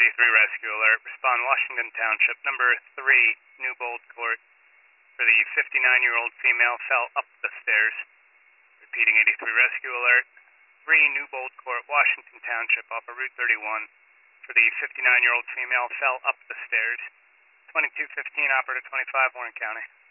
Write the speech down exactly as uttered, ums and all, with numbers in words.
eighty-three rescue alert. Respond Washington Township, number three, Newbold Court. For the fifty-nine-year-old female fell up the stairs. Repeating eighty-three rescue alert. three, Newbold Court, Washington Township, off of Route thirty-one. For the fifty-nine-year-old female fell up the stairs. twenty-two fifteen, operator twenty-five, Warren County.